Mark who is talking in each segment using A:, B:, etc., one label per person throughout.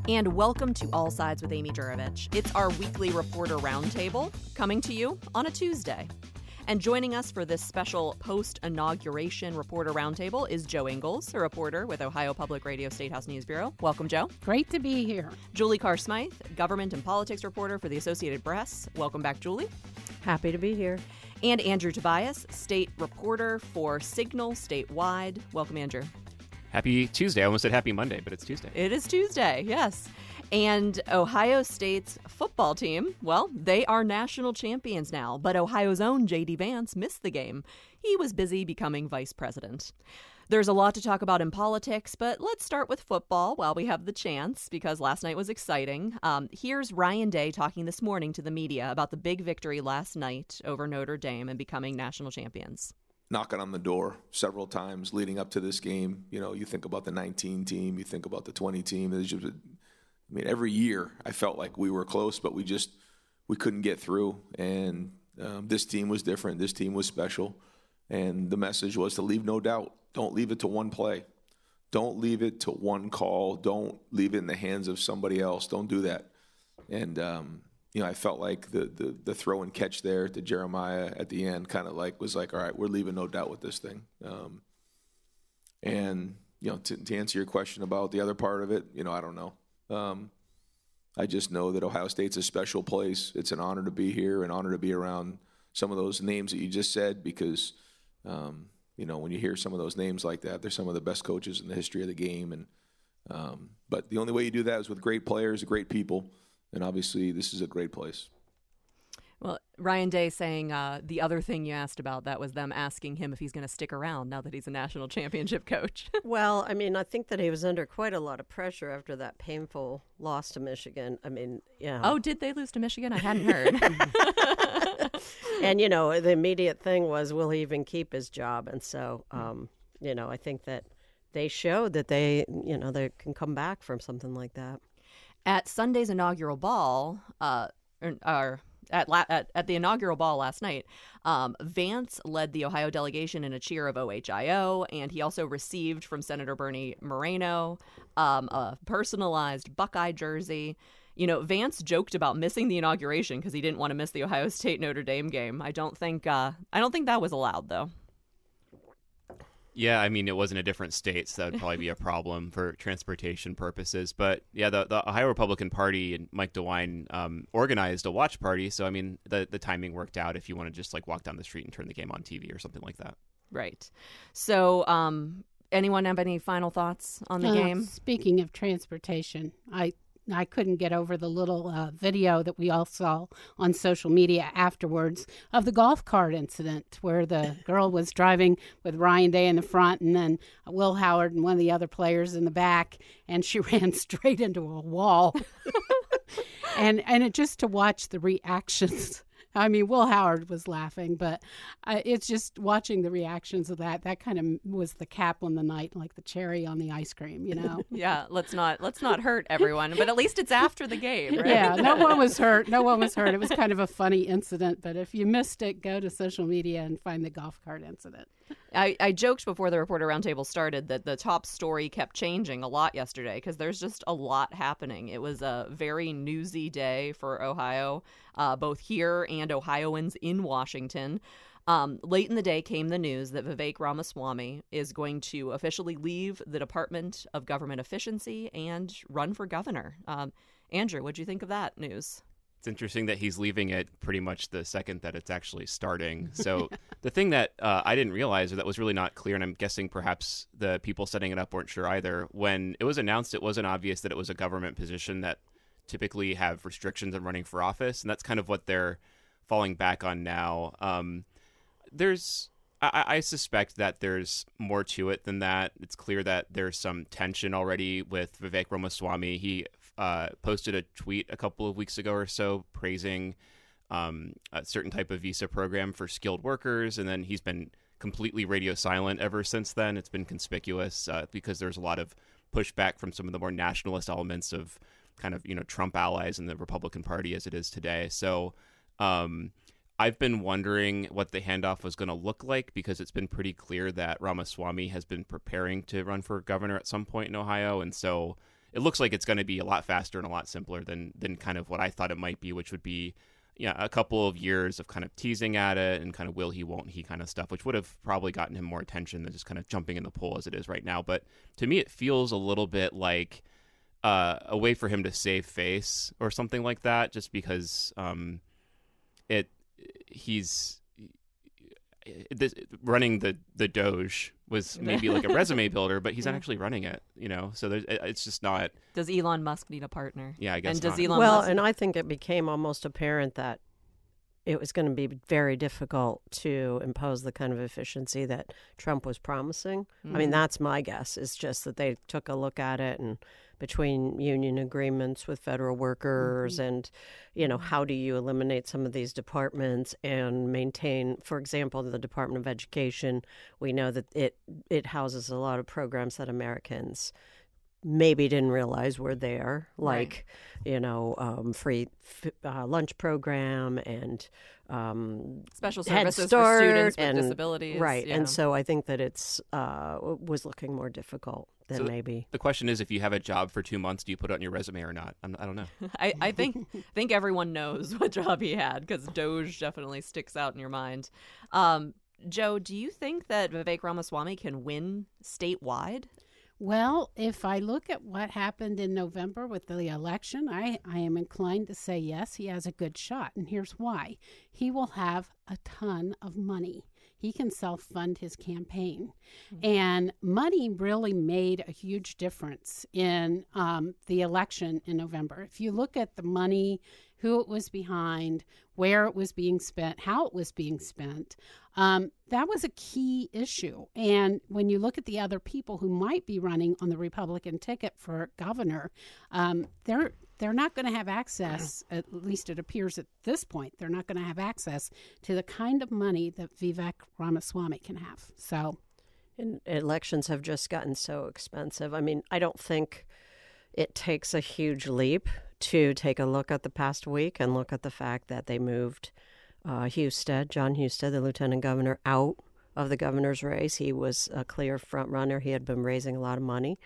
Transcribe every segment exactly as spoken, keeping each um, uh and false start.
A: And welcome to All Sides with Amy Jurovich. It's our weekly reporter roundtable coming to you on a Tuesday. And joining us for this special post-inauguration reporter roundtable is Joe Ingles, a reporter with Ohio Public Radio Statehouse News Bureau. Welcome, Joe.
B: Great to be here.
A: Julie Carr-Smythe, government and politics reporter for the Associated Press. Welcome back, Julie.
C: Happy to be here.
A: And Andrew Tobias, state reporter for Signal Statewide. Welcome, Andrew.
D: Happy Tuesday. I almost said happy Monday, but it's Tuesday.
A: It is Tuesday, yes. And Ohio State's football team, well, they are national champions now, but Ohio's own J D Vance missed the game. He was busy becoming vice president. There's a lot to talk about in politics, but let's start with football while we have the chance, because last night was exciting. Um, here's Ryan Day talking this morning to the media about the big victory last night over Notre Dame and becoming national champions.
E: Knocking on the door several times leading up to this game. You know, you think about the nineteen team, you think about the twenty team. There's just, I mean, every year I felt like we were close, but we just we couldn't get through. And um, this team was different. This team was special. And the message was to leave no doubt. Don't leave it to one play. Don't leave it to one call. Don't leave it in the hands of somebody else. Don't do that. And, um, you know, I felt like the, the, the throw and catch there to Jeremiah at the end kind of like was like, all right, we're leaving no doubt with this thing. Um, and, you know, to, to answer your question about the other part of it, you know, I don't know. Um, I just know that Ohio State's a special place. It's an honor to be here, an honor to be around some of those names that you just said because, um, you know, when you hear some of those names like that, they're some of the best coaches in the history of the game. And um, but the only way you do that is with great players, great people, and obviously this is a great place.
A: Well, Ryan Day saying uh, the other thing you asked about, that was them asking him if he's going to stick around now that he's a national championship coach.
C: Well, I mean, I think that he was under quite a lot of pressure after that painful loss to Michigan. I mean, yeah.
A: Oh, did they lose to Michigan? I hadn't heard.
C: And, you know, the immediate thing was, will he even keep his job? And so, um, you know, I think that they showed that they, you know, they can come back from something like that.
A: At Sunday's inaugural ball, uh, or, or At, la- at at the inaugural ball last night, um, Vance led the Ohio delegation in a cheer of O H I O, and he also received from Senator Bernie Moreno um, a personalized Buckeye jersey. You know, Vance joked about missing the inauguration because he didn't want to miss the Ohio State Notre Dame game. I don't think uh, I don't think that was allowed, though.
D: Yeah, I mean, it was in a different state, so that would probably be a problem for transportation purposes. But yeah, the, the Ohio Republican Party and Mike DeWine um, organized a watch party. So, I mean, the, the timing worked out if you want to just like walk down the street and turn the game on T V or something like that.
A: Right. So, um, anyone have any final thoughts on the
B: uh,
A: game?
B: Speaking of transportation, I I couldn't get over the little uh, video that we all saw on social media afterwards of the golf cart incident where the girl was driving with Ryan Day in the front and then Will Howard and one of the other players in the back, and she ran straight into a wall. and and it just to watch the reactions. I mean, Will Howard was laughing, but uh, it's just watching the reactions of that. That kind of was the cap on the night, like the cherry on the ice cream, you know?
A: Yeah, let's not let's not hurt everyone, but at least it's after the game, right?
B: Yeah, no one was hurt. No one was hurt. It was kind of a funny incident, but if you missed it, go to social media and find the golf cart incident.
A: I, I joked before the Reporter Roundtable started that the top story kept changing a lot yesterday because there's just a lot happening. It was a very newsy day for Ohio, uh, both here and Ohioans in Washington. Um, late in the day came the news that Vivek Ramaswamy is going to officially leave the Department of Government Efficiency and run for governor. Um, Andrew, what do you think of that news?
D: It's interesting that he's leaving it pretty much the second that it's actually starting. So the thing that uh, I didn't realize, or that was really not clear, and I'm guessing perhaps the people setting it up weren't sure either, when it was announced, it wasn't obvious that it was a government position that typically have restrictions on running for office. And that's kind of what they're falling back on now. Um, there's, I, I suspect that there's more to it than that. It's clear that there's some tension already with Vivek Ramaswamy. He Uh, posted a tweet a couple of weeks ago or so praising um, a certain type of visa program for skilled workers, and then he's been completely radio silent ever since then. It's been conspicuous uh, because there's a lot of pushback from some of the more nationalist elements of kind of, you know, Trump allies in the Republican Party as it is today. So um, I've been wondering what the handoff was going to look like because it's been pretty clear that Ramaswamy has been preparing to run for governor at some point in Ohio, and so it looks like it's going to be a lot faster and a lot simpler than than kind of what I thought it might be, which would be yeah, a couple of years of kind of teasing at it and kind of will he, won't he kind of stuff, which would have probably gotten him more attention than just kind of jumping in the pool as it is right now. But to me, it feels a little bit like uh, a way for him to save face or something like that, just because um, it he's this, running the, the Doge was maybe like a resume builder, but he's not actually running it, you know? So there's, it's just not.
A: Does Elon Musk need a partner?
D: Yeah, I guess
A: And does
D: not.
A: Elon
C: Well,
A: Musk...
C: and I think it became almost apparent that it was going to be very difficult to impose the kind of efficiency that Trump was promising. Mm-hmm. I mean, that's my guess. It's just that they took a look at it, and between union agreements with federal workers mm-hmm. and, you know, how do you eliminate some of these departments and maintain, for example, the Department of Education. We know that it, it houses a lot of programs that Americans maybe didn't realize were there, like, right. you know, um, free f- uh, lunch program and um,
A: special
C: Head
A: services
C: Start
A: for students with
C: and,
A: disabilities.
C: Right.
A: Yeah.
C: And so I think that it's uh, was looking more difficult than
D: so
C: maybe.
D: The question is, if you have a job for two months, do you put it on your resume or not? I'm, I don't know.
A: I, I think think everyone knows what job he had, because Doge definitely sticks out in your mind. Um, Joe, do you think that Vivek Ramaswamy can win statewide?
B: Well, if I look at what happened in November with the election, I, I am inclined to say yes, he has a good shot. And here's why. He will have a ton of money. He can self-fund his campaign. Mm-hmm. And money really made a huge difference in um, the election in November. If you look at the money, who it was behind, where it was being spent, how it was being spent, um, that was a key issue. And when you look at the other people who might be running on the Republican ticket for governor, um, they're they're not going to have access, at least it appears at this point, they're not going to have access to the kind of money that Vivek Ramaswamy can have. So,
C: and elections have just gotten so expensive. I mean, I don't think it takes a huge leap to take a look at the past week and look at the fact that they moved uh, Husted, John Husted, the lieutenant governor, out of the governor's race. He was a clear front runner. He had been raising a lot of money.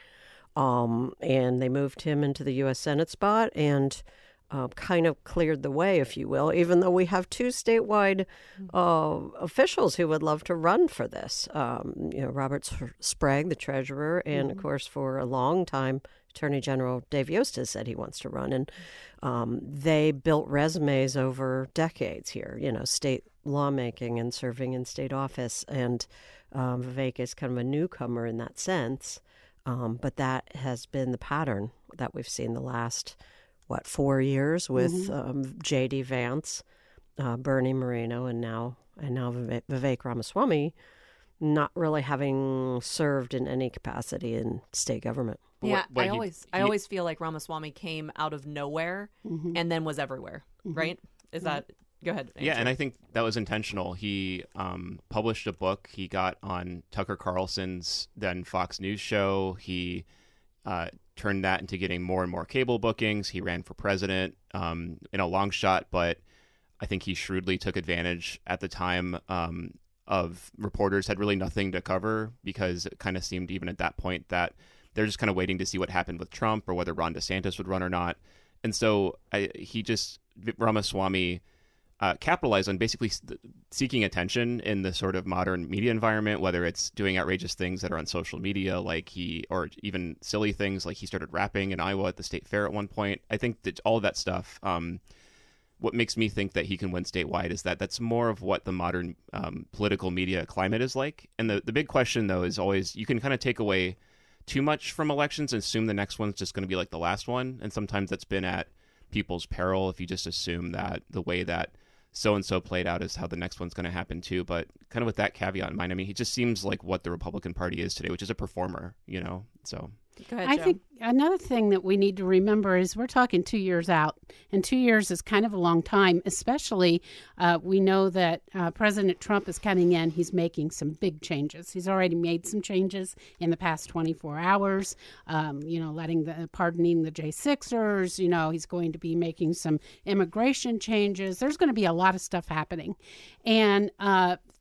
C: Um, and they moved him into the U S Senate spot and uh, kind of cleared the way, if you will, even though we have two statewide uh, officials who would love to run for this. Um, you know, Robert Sprague, the treasurer, and, mm-hmm. of course, for a long time, Attorney General Dave Yost has said he wants to run. And um, they built resumes over decades here, you know, state lawmaking and serving in state office. And um, Vivek is kind of a newcomer in that sense. Um, but that has been the pattern that we've seen the last, what, four years with mm-hmm. um, J D Vance, uh, Bernie Moreno, and now and now Vivek, Vivek Ramaswamy, not really having served in any capacity in state government.
A: Yeah,
D: what, what
A: I
D: he,
A: always
D: he,
A: I always feel like Ramaswamy came out of nowhere mm-hmm. and then was everywhere, mm-hmm. right? Is that... Go ahead. Andrew.
D: Yeah, and I think that was intentional. He um, published a book. He got on Tucker Carlson's then Fox News show. He uh, turned that into getting more and more cable bookings. He ran for president um, in a long shot, but I think he shrewdly took advantage at the time um, of reporters had really nothing to cover, because it kind of seemed even at that point that they're just kind of waiting to see what happened with Trump or whether Ron DeSantis would run or not. And so I, he just, Ramaswamy... Uh, capitalize on basically seeking attention in the sort of modern media environment, whether it's doing outrageous things that are on social media, like he, or even silly things like he started rapping in Iowa at the state fair at one point. I think that all of that stuff, um, what makes me think that he can win statewide is that that's more of what the modern um, political media climate is like. And the, the big question, though, is always, you can kind of take away too much from elections and assume the next one's just going to be like the last one. And sometimes that's been at people's peril if you just assume that the way that so-and-so played out is how the next one's going to happen too. But kind of with that caveat in mind, I mean, he just seems like what the Republican Party is today, which is a performer, you know, so...
A: Go ahead,
B: I
A: Joe.
B: think another thing that we need to remember is we're talking two years out, and two years is kind of a long time, especially uh, we know that uh, President Trump is coming in. He's making some big changes. He's already made some changes in the past twenty-four hours, um, you know, letting the, pardoning the J sixers, you know, he's going to be making some immigration changes. There's going to be a lot of stuff happening. And uh,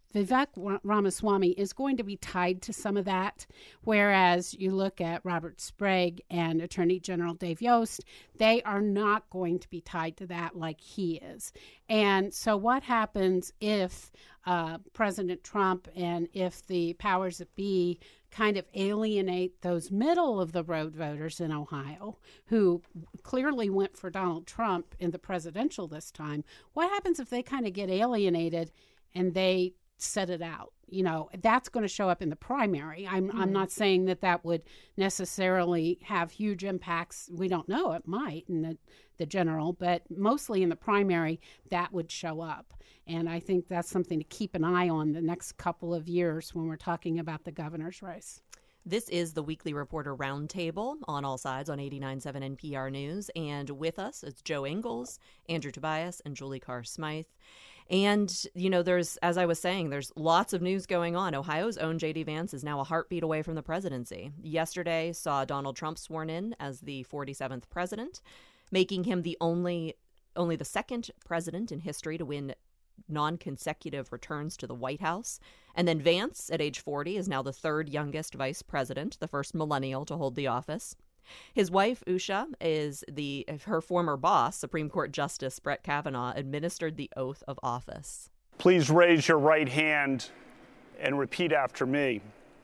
B: Vivek Ramaswamy is going to be tied to some of that, whereas you look at Robert Sprague and Attorney General Dave Yost, they are not going to be tied to that like he is. And so what happens if uh, President Trump and if the powers that be kind of alienate those middle-of-the-road voters in Ohio who clearly went for Donald Trump in the presidential this time? What happens if they kind of get alienated and they set it out? You know, that's going to show up in the primary. I'm mm-hmm. I'm not saying that that would necessarily have huge impacts. We don't know. It might in the, the general, but mostly in the primary, that would show up. And I think that's something to keep an eye on the next couple of years when we're talking about the governor's race.
A: This is the Weekly Reporter Roundtable on All Sides on eighty-nine point seven N P R News. And with us, it's Joe Ingles, Andrew Tobias, and Julie Carr Smythe. And, you know, there's, as I was saying, there's lots of news going on. Ohio's own J D. Vance is now a heartbeat away from the presidency. Yesterday saw Donald Trump sworn in as the forty-seventh president, making him the only, only the second president in history to win non-consecutive returns to the White House. And then Vance, at age forty, is now the third youngest vice president, the first millennial to hold the office. His wife, Usha, is the her former boss, Supreme Court Justice Brett Kavanaugh, administered the oath of office.
F: Please raise your right hand and repeat after me.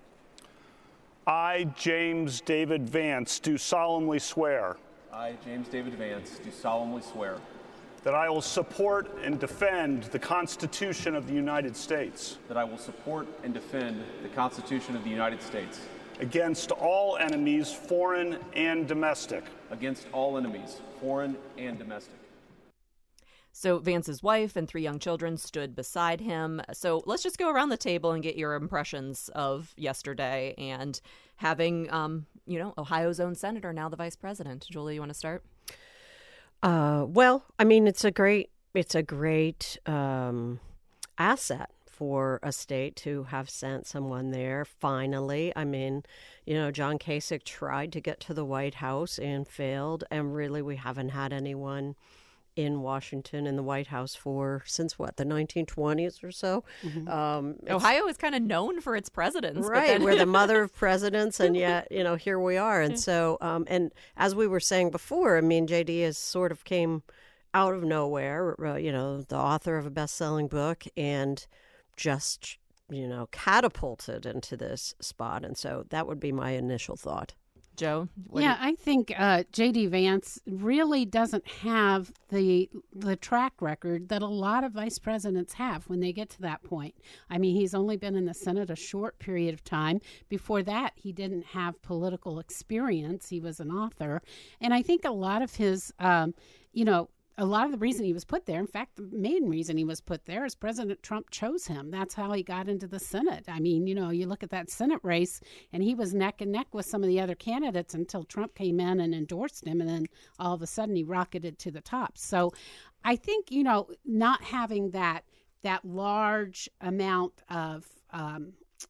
F: I, James David Vance, do solemnly swear.
G: I, James David Vance, do solemnly swear.
F: That I will support and defend the Constitution of the United States.
G: That I will support and defend the Constitution of the United States.
F: Against all enemies, foreign and domestic.
G: Against all enemies, foreign and domestic.
A: So Vance's wife and three young children stood beside him. So let's just go around the table and get your impressions of yesterday and having, um, you know, Ohio's own senator, now the vice president. Julie, you want to start?
C: Uh, well, I mean, it's a great, it's a great um, asset for a state to have sent someone there. Finally, I mean, you know, John Kasich tried to get to the White House and failed, and really, we haven't had anyone in Washington in the White House for since what, the nineteen twenties or so.
A: Mm-hmm.
C: Um,
A: Ohio is kind of known for its presidents,
C: right?
A: Then...
C: We're the mother of presidents, and yet, you know, here we are. And so, um, and as we were saying before, I mean, J D has sort of came out of nowhere. Uh, you know, the author of a best-selling book, and just, you know, catapulted into this spot. And so that would be my initial thought.
A: Joe?
B: Yeah, you... I think uh, J D. Vance really doesn't have the the track record that a lot of vice presidents have when they get to that point. I mean, he's only been in the Senate a short period of time. Before that, he didn't have political experience. He was an author. And I think a lot of his, um, you know, a lot of the reason he was put there, in fact, the main reason he was put there is President Trump chose him. That's how he got into the Senate. I mean, you know, you look at that Senate race, and he was neck and neck with some of the other candidates until Trump came in and endorsed him, and then all of a sudden he rocketed to the top. So I think, you know, not having that that large amount of um,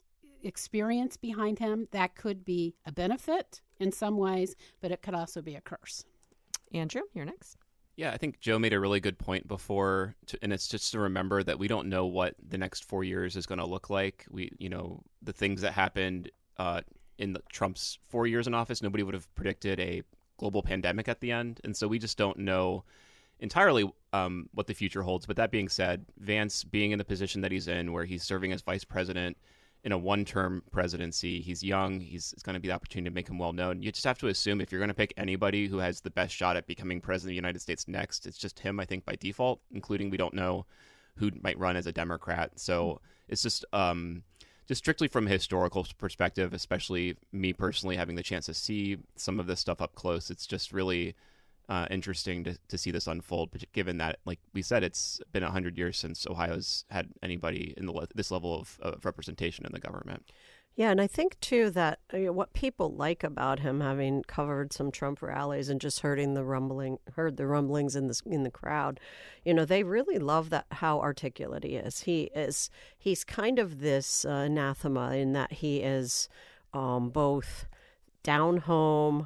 B: experience behind him, that could be a benefit in some ways, but it could also be a curse.
A: Andrew, you're next.
D: Yeah, I think Joe made a really good point before, to, and it's just to remember that we don't know what the next four years is going to look like. We, you know, the things that happened uh, in the, Trump's four years in office, nobody would have predicted a global pandemic at the end, and so we just don't know entirely um, what the future holds. But that being said, Vance being in the position that he's in, where he's serving as vice president in a one-term presidency, he's young, he's it's going to be the opportunity to make him well-known. You just have to assume if you're going to pick anybody who has the best shot at becoming president of the United States next, it's just him, I think, by default, including we don't know who might run as a Democrat. So it's just um, just strictly from a historical perspective, especially me personally having the chance to see some of this stuff up close, it's just really uh, interesting to, to see this unfold, given that, like we said, it's been one hundred years since Ohio's had anybody in the le- this level of, of representation in the government.
C: Yeah, and I think, too, that you know, what people like about him, having covered some Trump rallies and just hearing the rumbling, heard the rumblings in the, in the crowd, you know, they really love that how articulate he is. He is, he's kind of this uh, anathema in that he is um, both down home,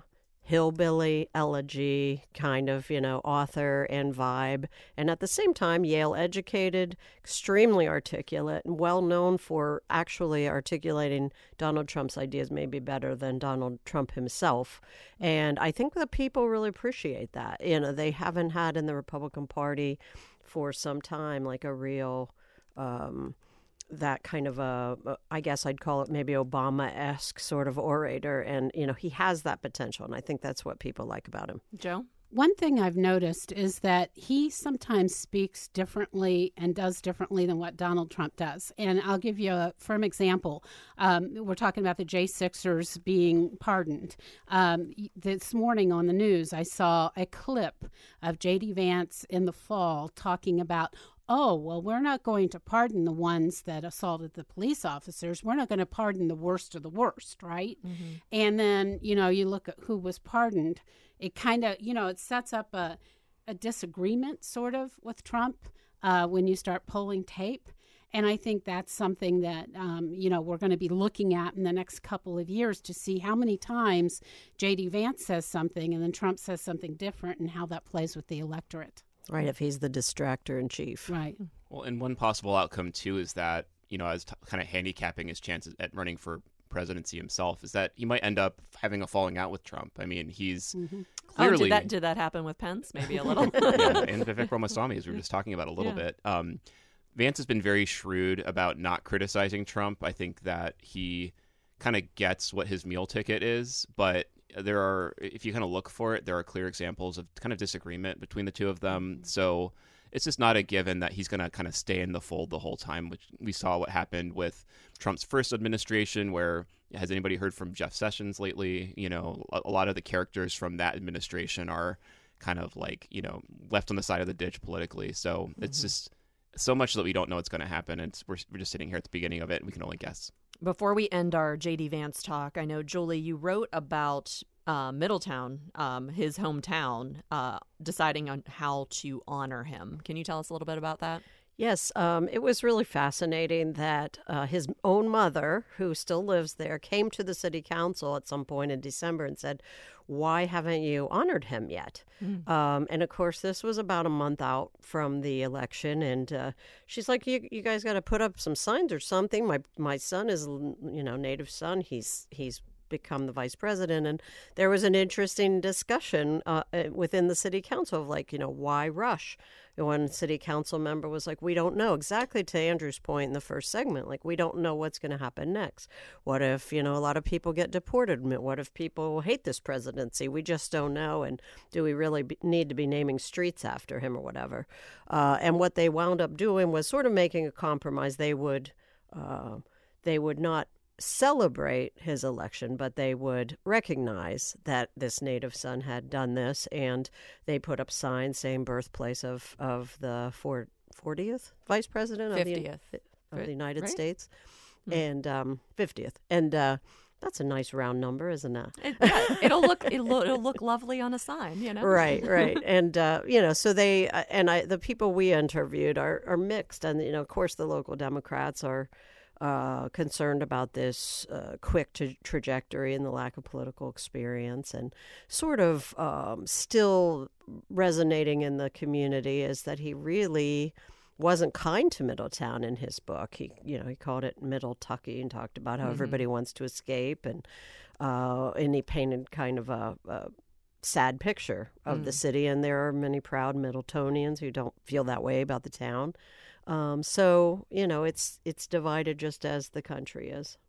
C: hillbilly elegy kind of, you know, author and vibe. And at the same time, Yale educated, extremely articulate, and well known for actually articulating Donald Trump's ideas maybe better than Donald Trump himself. And I think that people really appreciate that. You know, they haven't had in the Republican Party for some time like a real... Um, that kind of a, I guess I'd call it maybe Obama-esque sort of orator. And, you know, he has that potential. And I think that's what people like about him.
A: Joe?
B: One thing I've noticed is that he sometimes speaks differently and does differently than what Donald Trump does. And I'll give you a firm example. Um, we're talking about the J sixers being pardoned. Um, this morning on the news, I saw a clip of J D Vance in the fall talking about, oh, well, we're not going to pardon the ones that assaulted the police officers. We're not going to pardon the worst of the worst, right? Mm-hmm. And then, you know, you look at who was pardoned. It kind of, you know, it sets up a, a disagreement sort of with Trump uh, when you start pulling tape. And I think that's something that, um, you know, we're going to be looking at in the next couple of years to see how many times J D Vance says something and then Trump says something different and how that plays with the electorate.
C: Right, if he's the distractor in chief.
B: Right.
D: Well, and one possible outcome, too, is that, you know, as t- kind of handicapping his chances at running for presidency himself, is that he might end up having a falling out with Trump. I mean, he's mm-hmm. clearly...
A: Oh, did that, did that happen with Pence? Maybe a little?
D: Yeah, and Vivek Ramaswamy, as we were just talking about a little
A: yeah.
D: bit. Um, Vance has been very shrewd about not criticizing Trump. I think that he kind of gets what his meal ticket is, but there are, if you kind of look for it, there are clear examples of kind of disagreement between the two of them. So it's just not a given that he's going to kind of stay in the fold the whole time, which we saw what happened with Trump's first administration, where has anybody heard from Jeff Sessions lately? You know, a, a lot of the characters from that administration are kind of like, you know, left on the side of the ditch politically. So mm-hmm. it's just so much that we don't know what's going to happen. And we're, we're just sitting here at the beginning of it and we can only guess.
A: Before we end our J D Vance talk, I know, Julie, you wrote about uh, Middletown, um, his hometown, uh, deciding on how to honor him. Can you tell us a little bit about that?
C: Yes, um, it was really fascinating that uh, his own mother, who still lives there, came to the city council at some point in December and said, why haven't you honored him yet? Mm. Um, and, of course, this was about a month out from the election. And uh, she's like, you, you guys got to put up some signs or something. My my son is, you know, native son. He's he's become the vice president. And there was an interesting discussion uh, within the city council of like, you know, why rush? One city council member was like, we don't know, exactly to Andrew's point in the first segment. Like, we don't know what's going to happen next. What if, you know, a lot of people get deported? What if people hate this presidency? We just don't know. And do we really be, need to be naming streets after him or whatever? Uh, and what they wound up doing was sort of making a compromise. They would, uh, they would not celebrate his election, but they would recognize that this native son had done this, and they put up signs saying birthplace of, of the fortieth vice president of the, of the United right? States, hmm. and um, fiftieth. And uh, that's a nice round number, isn't it?
A: it yeah, it'll look it'll, it'll look lovely on a sign, you know.
C: Right, right, and uh, you know, so they uh, and I, the people we interviewed are are mixed, and you know, of course, the local Democrats are. Uh, concerned about this uh, quick tra- trajectory and the lack of political experience, and sort of um, still resonating in the community is that he really wasn't kind to Middletown in his book. He, you know, he called it Middle Tucky and talked about how mm-hmm. everybody wants to escape, and uh, and he painted kind of a, a sad picture of mm. the city. And there are many proud Middletonians who don't feel that way about the town. Um, so, you know, it's it's divided just as the country is.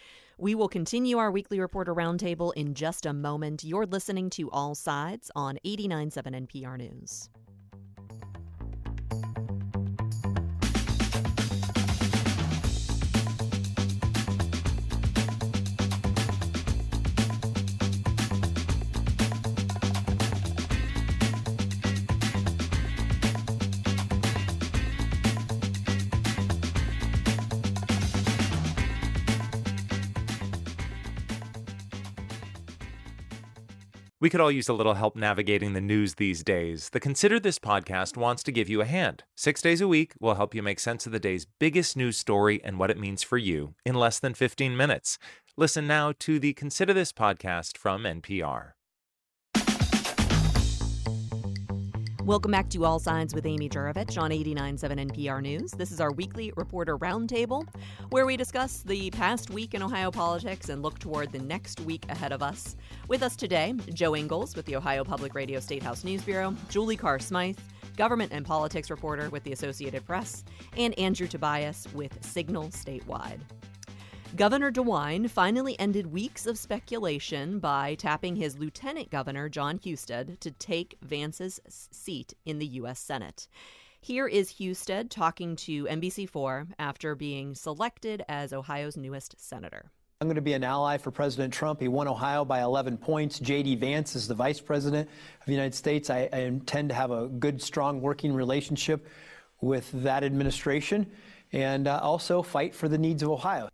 A: We will continue our weekly reporter roundtable in just a moment. You're listening to All Sides on eighty-nine point seven N P R News.
H: We could all use a little help navigating the news these days. The Consider This podcast wants to give you a hand. Six days a week, we'll help you make sense of the day's biggest news story and what it means for you in less than fifteen minutes. Listen now to the Consider This podcast from N P R.
A: Welcome back to All Sides with Amy Jurovich on eighty-nine point seven N P R News. This is our weekly Reporter Roundtable, where we discuss the past week in Ohio politics and look toward the next week ahead of us. With us today, Joe Ingles with the Ohio Public Radio Statehouse News Bureau, Julie Carr-Smythe, government and politics reporter with the Associated Press, and Andrew Tobias with Signal Statewide. Governor DeWine finally ended weeks of speculation by tapping his Lieutenant Governor, Jon Husted, to take Vance's seat in the U S Senate. Here is Husted talking to N B C four after being selected as Ohio's newest senator.
I: I'm going to be an ally for President Trump. He won Ohio by eleven points. J D. Vance is the vice president of the United States. I, I intend to have a good, strong working relationship with that administration and uh, also fight for the needs of Ohio.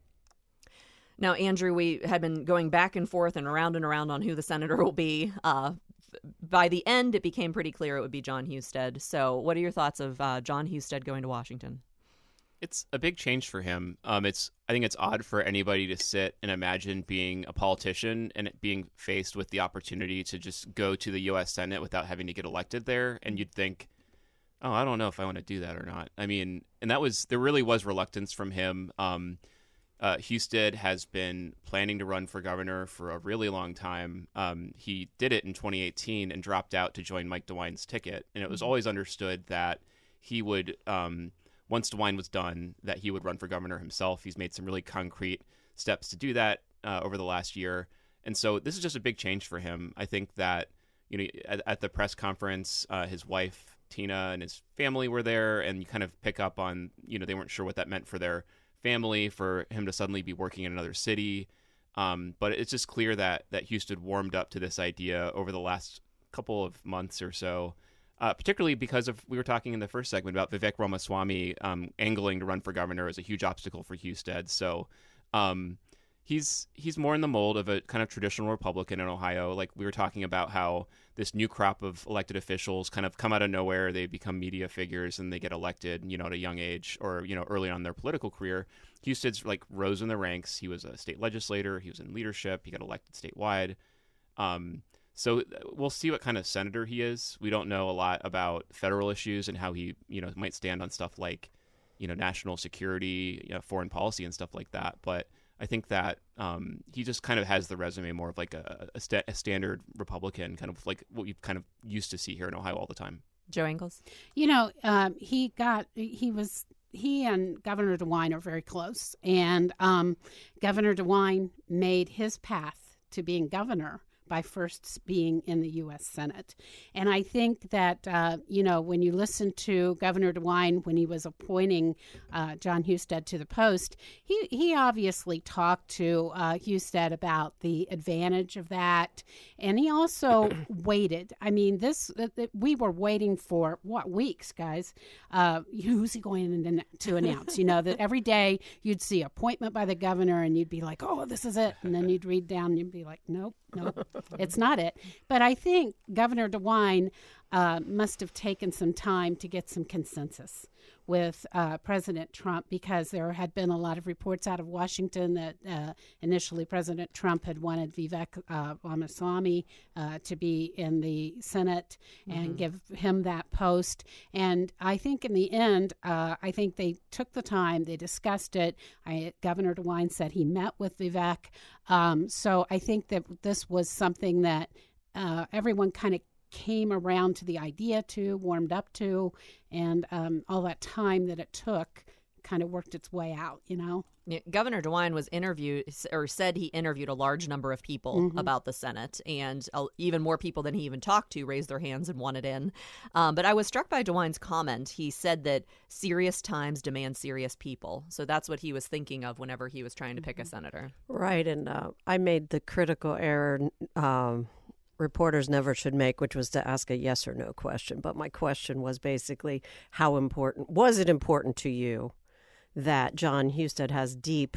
A: Now, Andrew, we had been going back and forth and around and around on who the senator will be. Uh, by the end, it became pretty clear it would be Jon Husted. So what are your thoughts of uh, Jon Husted going to Washington?
D: It's a big change for him. Um, it's I think it's odd for anybody to sit and imagine being a politician and being faced with the opportunity to just go to the U S Senate without having to get elected there. And you'd think, oh, I don't know if I want to do that or not. I mean, and that was there really was reluctance from him. Um, Uh, Husted has been planning to run for governor for a really long time. Um, he did it in twenty eighteen and dropped out to join Mike DeWine's ticket. And it was always understood that he would, um, once DeWine was done, that he would run for governor himself. He's made some really concrete steps to do that uh, over the last year. And so this is just a big change for him. I think that, you know, at, at the press conference, uh, his wife, Tina, and his family were there, and you kind of pick up on, you know, they weren't sure what that meant for their family, for him to suddenly be working in another city. Um, but it's just clear that that Husted warmed up to this idea over the last couple of months or so, uh, particularly because of, we were talking in the first segment about Vivek Ramaswamy um, angling to run for governor as a huge obstacle for Husted. So um, he's he's more in the mold of a kind of traditional Republican in Ohio. Like we were talking about how this new crop of elected officials kind of come out of nowhere. They become media figures and they get elected, you know, at a young age or, you know, early on in their political career. Husted's like rose in the ranks. He was a state legislator. He was in leadership. He got elected statewide. Um, so we'll see what kind of senator he is. We don't know a lot about federal issues and how he, you know, might stand on stuff like, you know, national security, you know, foreign policy and stuff like that. But I think that um, he just kind of has the resume more of like a, a, st- a standard Republican, kind of like what you kind of used to see here in Ohio all the time.
A: Joe Ingles?
B: You know, um, he got, he was, he and Governor DeWine are very close. And um, Governor DeWine made his path to being governor by first being in the U S Senate. And I think that, uh, you know, when you listen to Governor DeWine when he was appointing uh, Jon Husted to the post, he, he obviously talked to uh, Husted about the advantage of that. And he also waited. I mean, this uh, we were waiting for, what, weeks, guys? Uh, who's he going to announce? You know, that every day you'd see appointment by the governor and you'd be like, oh, this is it. And then you'd read down and you'd be like, nope. Nope, it's not it. But I think Governor DeWine uh, must have taken some time to get some consensus with uh, President Trump, because there had been a lot of reports out of Washington that uh, initially President Trump had wanted Vivek uh, Ramaswamy uh, to be in the Senate and mm-hmm. give him that post. And I think in the end, uh, I think they took the time, they discussed it. I, Governor DeWine said he met with Vivek. Um, so I think that this was something that uh, everyone kind of came around to the idea to, warmed up to, and um, all that time that it took kind of worked its way out, you know?
A: Yeah, Governor DeWine was interviewed, or said he interviewed a large number of people mm-hmm. about the Senate, and uh, even more people than he even talked to raised their hands and wanted in. Um, but I was struck by DeWine's comment. He said that serious times demand serious people. So that's what he was thinking of whenever he was trying to pick a senator.
C: Right, and uh, I made the critical error um, reporters never should make, which was to ask a yes or no question. But my question was basically, how important, was it important to you that Jon Husted has deep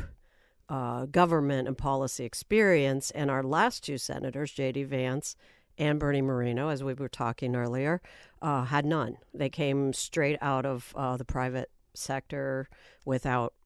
C: uh, government and policy experience, and our last two senators, J D. Vance and Bernie Moreno, as we were talking earlier, uh, had none. They came straight out of uh, the private sector without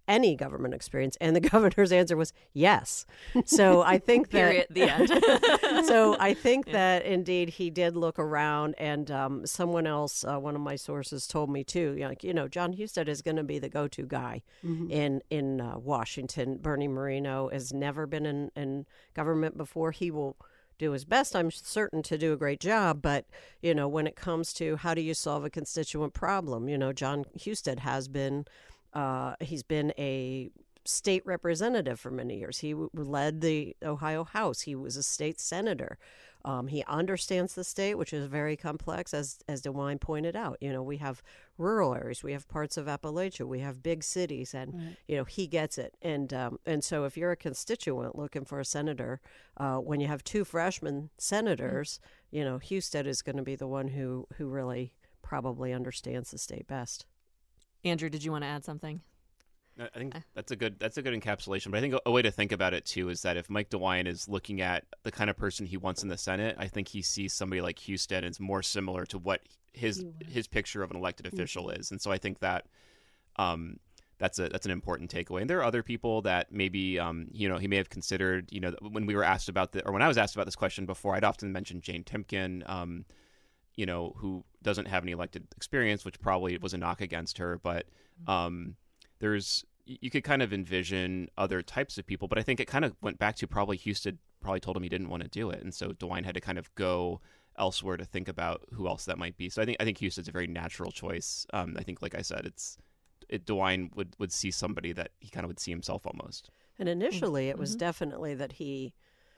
C: any government experience? And the governor's answer was yes. So I think that
A: Period, the end.
C: so I think yeah. that indeed he did look around, and um, someone else, uh, one of my sources, told me too. Like, you know, Jon Husted is going to be the go-to guy mm-hmm. in in uh, Washington. Bernie Moreno has never been in, in government before. He will do his best, I'm certain, to do a great job. But, you know, when it comes to how do you solve a constituent problem, you know, Jon Husted has been, uh, he's been a state representative for many years. He w- led the Ohio House. He was a state senator. Um, he understands the state, which is very complex, as as DeWine pointed out. You know, we have rural areas, we have parts of Appalachia, we have big cities, and right. you know, he gets it. And um, and so, if you're a constituent looking for a senator, uh, when you have two freshman senators, mm-hmm. you know, Husted is going to be the one who who really probably understands the state best.
A: Andrew, did you want to add something?
D: I think that's a good that's a good encapsulation. But I think a, a way to think about it too is that if Mike DeWine is looking at the kind of person he wants in the Senate, I think he sees somebody like Husted and it's more similar to what his his picture of an elected official mm-hmm. is. And so I think that um, that's a that's an important takeaway. And there are other people that maybe um, you know he may have considered. You know, when we were asked about the or when I was asked about this question before, I'd often mentioned Jane Timken. Um, you know, who doesn't have any elected experience, which probably was a knock against her, but. Um, There's you could kind of envision other types of people, but I think it kind of went back to probably Husted probably told him he didn't want to do it, and so DeWine had to kind of go elsewhere to think about who else that might be. So I think I think Husted's a very natural choice. Um, I think, like I said, it's it, DeWine would, would see somebody that he kind of would see himself almost.
C: And initially, it was
A: mm-hmm.
C: definitely that he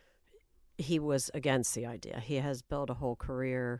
C: he was against the idea. He has built a whole career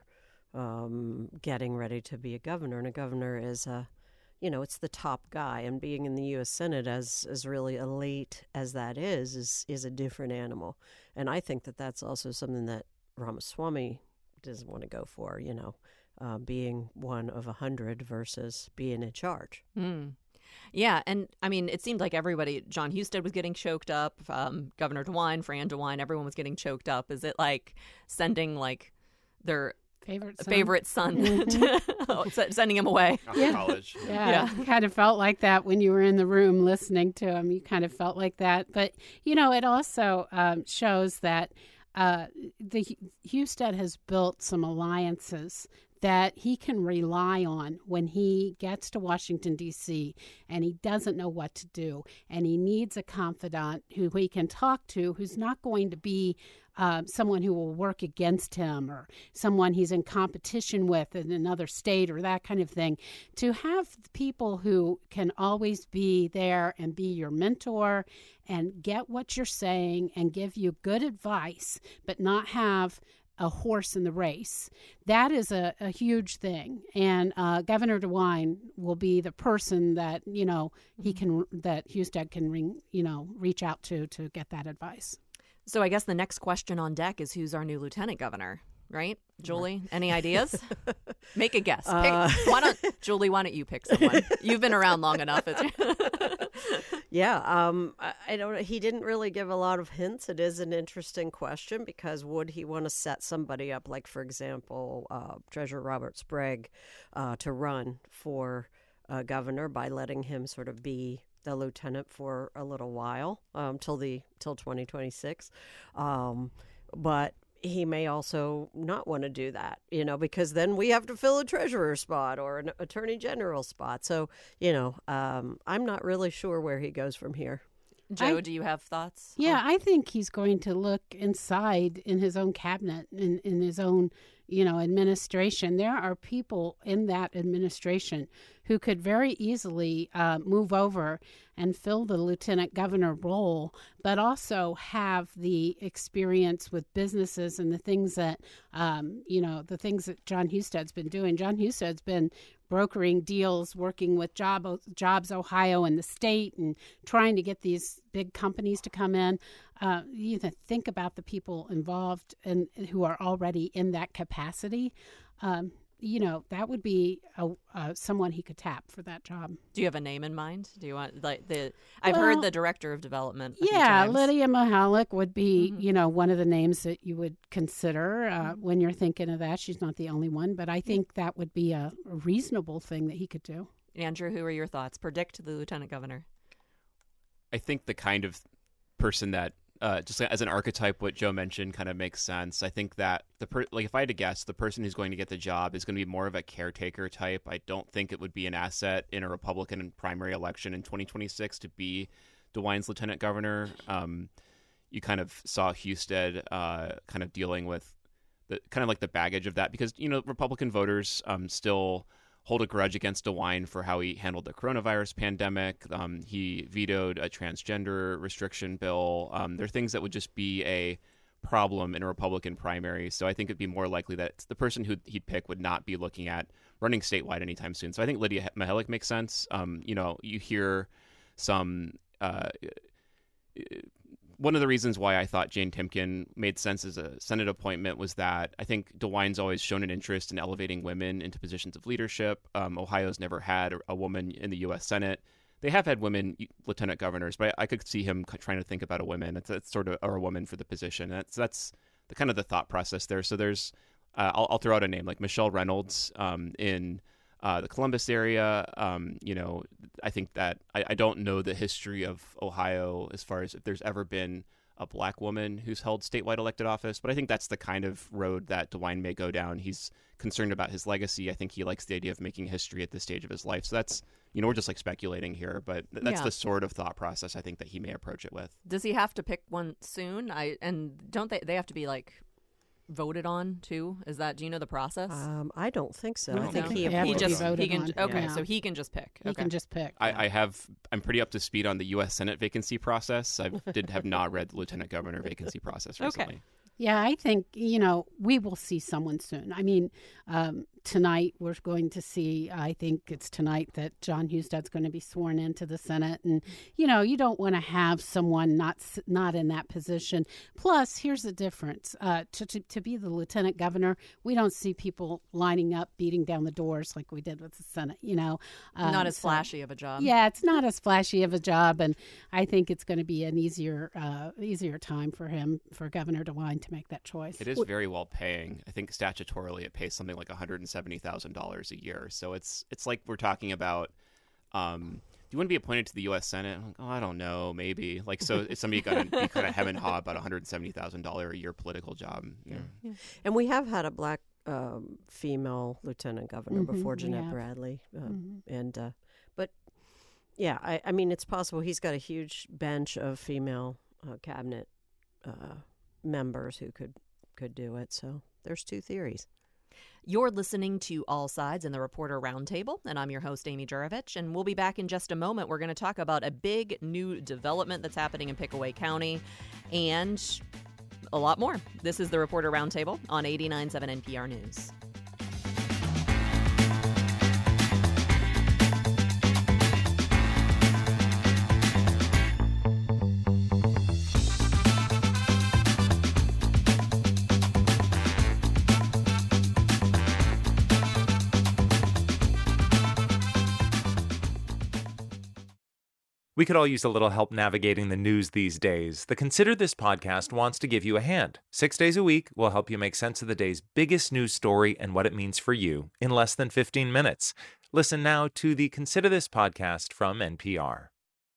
C: um, getting ready to be a governor, and a governor is a You know, it's the top guy, and being in the U S Senate, as as really elite as that is, is is a different animal. And I think that that's also something that Ramaswamy doesn't want to go for. You know, uh, being one of a hundred versus being in charge.
A: Mm. Yeah, and I mean, it seemed like everybody, Jon Husted was getting choked up, um, Governor DeWine, Fran DeWine, everyone was getting choked up. Is it like sending like their
B: Favorite son.
A: Favorite son, mm-hmm. sending him away.
D: Off to college.
B: Yeah,
A: yeah.
B: You kind of felt like that when you were in the room listening to him. You kind of felt like that. But, you know, it also um, shows that uh, the Husted has built some alliances that he can rely on when he gets to Washington, D C, and he doesn't know what to do, and he needs a confidant who he can talk to who's not going to be uh, someone who will work against him or someone he's in competition with in another state or that kind of thing. To have people who can always be there and be your mentor and get what you're saying and give you good advice, but not have a horse in the race. That is a, a huge thing. And uh, Governor DeWine will be the person that, you know, he can, that Husted can, ring, you know, reach out to to get that advice.
A: So I guess the next question on deck is who's our new lieutenant governor, right? Julie, any ideas? Make a guess. Pick,
C: Uh,
A: why don't, Julie, why don't you pick someone? You've been around long enough.
C: Yeah, um, I, I don't know. He didn't really give a lot of hints. It is an interesting question because would he want to set somebody up, like, for example, uh, Treasurer Robert Sprague, uh, to run for uh, governor by letting him sort of be the lieutenant for a little while, um, till the till twenty twenty-six, um, but he may also not want to do that, you know, because then we have to fill a treasurer spot or an attorney general spot. So, you know, um, I'm not really sure where he goes from here.
A: Joe,
B: I,
A: do you have thoughts?
B: Yeah, I think he's going to look inside in his own cabinet, in, in his own, you know, administration. There are people in that administration who could very easily uh, move over and fill the lieutenant governor role, but also have the experience with businesses and the things that, um, you know, the things that Jon Husted's been doing. Jon Husted's been brokering deals, working with Job, Jobs Ohio and the state and trying to get these big companies to come in. Uh, you know, think about the people involved and who are already in that capacity. Um, you know, that would be a, uh, someone he could tap for that job.
A: Do you have a name in mind? Do you want like the? I've
B: well,
A: heard the director of development. A
B: yeah,
A: few times.
B: Lydia Mihalik would be,
A: mm-hmm.
B: you know, one of the names that you would consider uh, mm-hmm. when you're thinking of that. She's not the only one, but I think that would be a, a reasonable thing that he could do.
A: Andrew, who are your thoughts? Predict the lieutenant governor.
D: I think the kind of person that, uh, just as an archetype, what Joe mentioned kind of makes sense. I think that the per- like if I had to guess, the person who's going to get the job is going to be more of a caretaker type. I don't think it would be an asset in a Republican primary election in twenty twenty-six to be DeWine's lieutenant governor. Um, you kind of saw Husted uh, kind of dealing with the kind of like the baggage of that because, you know, Republican voters um, still hold a grudge against DeWine for how he handled the coronavirus pandemic. Um, he vetoed a transgender restriction bill. Um, there are things that would just be a problem in a Republican primary. So I think it'd be more likely that the person who he'd pick would not be looking at running statewide anytime soon. So I think Lydia Mihalik makes sense. Um, you know, you hear some... Uh, one of the reasons why I thought Jane Timken made sense as a Senate appointment was that I think DeWine's always shown an interest in elevating women into positions of leadership. Um, Ohio's never had a woman in the U S Senate. They have had women lieutenant governors, but I, I could see him trying to think about a woman. That's, that's sort of or a woman for the position. That's that's the kind of the thought process there. So there's uh, I'll, I'll throw out a name like Michelle Reynolds um, in uh, the Columbus area. Um, you know, I think that I, I don't know the history of Ohio as far as if there's ever been a black woman who's held statewide elected office, but I think that's the kind of road that DeWine may go down. He's concerned about his legacy. I think he likes the idea of making history at this stage of his life. So that's, you know, we're just like speculating here, but that's
A: Yeah.
D: the sort of thought process I think that he may approach it with.
A: Does he have to pick one soon? I and don't they they have to be like voted on too? Is that, do you know the process?
C: Um, I don't think so.
A: No,
C: I think
A: no.
C: he
B: They have
A: he
B: to be
C: appoints.
A: just he
B: voted
A: can
B: on.
A: okay,
B: Yeah.
A: so he can just pick.
B: He
A: okay.
B: can just pick.
D: I, I have, I'm pretty up to speed on the U S Senate vacancy process. I did have not read the lieutenant governor vacancy process recently.
A: Okay.
B: Yeah, I think, you know, we will see someone soon. I mean, um, tonight we're going to see, I think it's tonight that John Husted's going to be sworn into the Senate. And, you know, you don't want to have someone not not in that position. Plus, here's the difference. Uh, to, to, to be the lieutenant governor, we don't see people lining up, beating down the doors like we did with the Senate, you know. Um,
A: Not as
B: so-
A: flashy of a job.
B: Yeah, it's not as flashy of a job, and I think it's going to be an easier, uh, easier time for him, for Governor DeWine, to make that choice.
D: It is very well paying. I think statutorily it pays something like one hundred seventy thousand dollars a year. So it's it's like we're talking about, um, do you want to be appointed to the U S Senate? I'm like, oh, I don't know, maybe. Like, so it's somebody got to be kind of hem and haw about a one hundred seventy thousand dollars a year political job. Yeah.
A: Yeah.
C: And we have had a black um, female lieutenant governor
B: Mhm,
C: before,
B: we
C: Jeanette
B: have.
C: Bradley. Um,
B: Mhm.
C: And, uh, but yeah, I, I mean, it's possible he's got a huge bench of female uh, cabinet uh, members who could, could do it. So there's two theories.
A: You're listening to All Sides in the Reporter Roundtable, and I'm your host, Amy Juravich, and we'll be back in just a moment. We're going to talk about a big new development that's happening in Pickaway County and a lot more. This is the Reporter Roundtable on eighty-nine point seven N P R News.
H: We could all use a little help navigating the news these days. The Consider This podcast wants to give you a hand. Six days a week, we'll help you make sense of the day's biggest news story and what it means for you in less than fifteen minutes. Listen now to the Consider This podcast from N P R.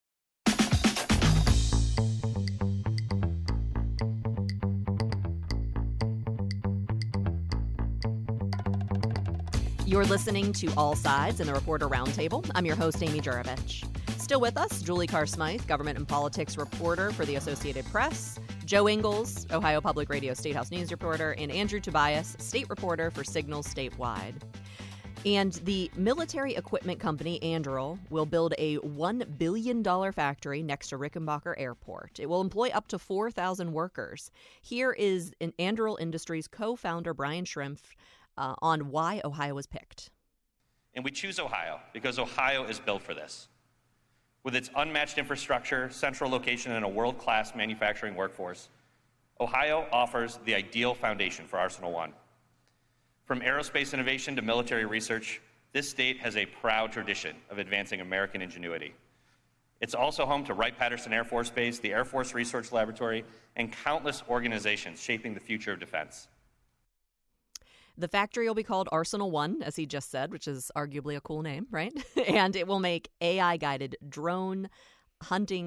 A: You're listening to All Sides in the Reporter Roundtable. I'm your host, Amy Juravich. Still with us, Julie Carr-Smythe, government and politics reporter for the Associated Press, Joe Ingles, Ohio Public Radio Statehouse News reporter, and Andrew Tobias, state reporter for Signal Statewide. And the military equipment company Anduril will build a one billion dollars factory next to Rickenbacker Airport. It will employ up to four thousand workers. Here is an Anduril Industries co-founder Brian Schrimpf uh, on why Ohio was picked.
J: And we choose Ohio because Ohio is built for this. With its unmatched infrastructure, central location, and a world-class manufacturing workforce, Ohio offers the ideal foundation for Arsenal One. From aerospace innovation to military research, this state has a proud tradition of advancing American ingenuity. It's also home to Wright-Patterson Air Force Base, the Air Force Research Laboratory, and countless organizations shaping the future of defense.
A: The factory will be called Arsenal One, as he just said, which is arguably a cool name, right? And it will make A I-guided drone hunting uh,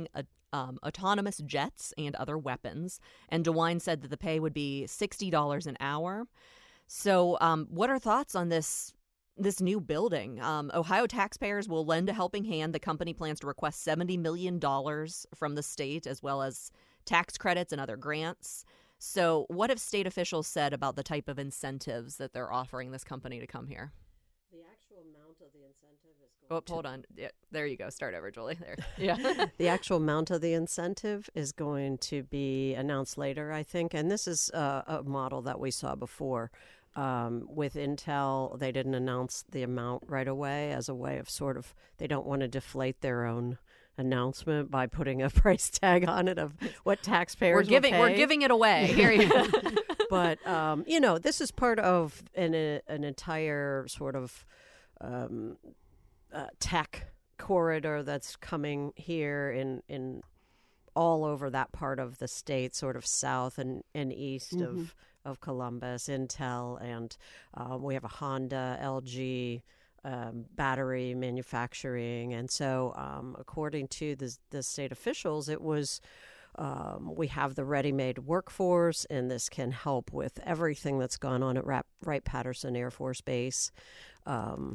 A: um, autonomous jets and other weapons. And DeWine said that the pay would be sixty dollars an hour. So um, what are thoughts on this this new building? Um, Ohio taxpayers will lend a helping hand. The company plans to request seventy million dollars from the state, as well as tax credits and other grants. So what have state officials said about the type of incentives that they're offering this company to come here?
C: The actual amount of the incentive is going
A: Oh,
C: to...
A: hold on. Yeah, there you go. Start over, Julie. There. Yeah.
C: The actual amount of the incentive is going to be announced later, I think. And this is uh, a model that we saw before. Um, with Intel, they didn't announce the amount right away as a way of sort of, they don't want to deflate their own announcement by putting a price tag on it of what taxpayers
A: we're giving
C: will pay.
A: We're giving it away. Here you go.
C: But, um, you know, this is part of an, a, an entire sort of um, uh, tech corridor that's coming here in, in all over that part of the state, sort of south and, and east mm-hmm. of of Columbus, Intel, and uh, we have a Honda, L G, um, battery manufacturing. And so um, according to the, the state officials, it was, um, we have the ready-made workforce, and this can help with everything that's gone on at Rap- Wright-Patterson Air Force Base. Um,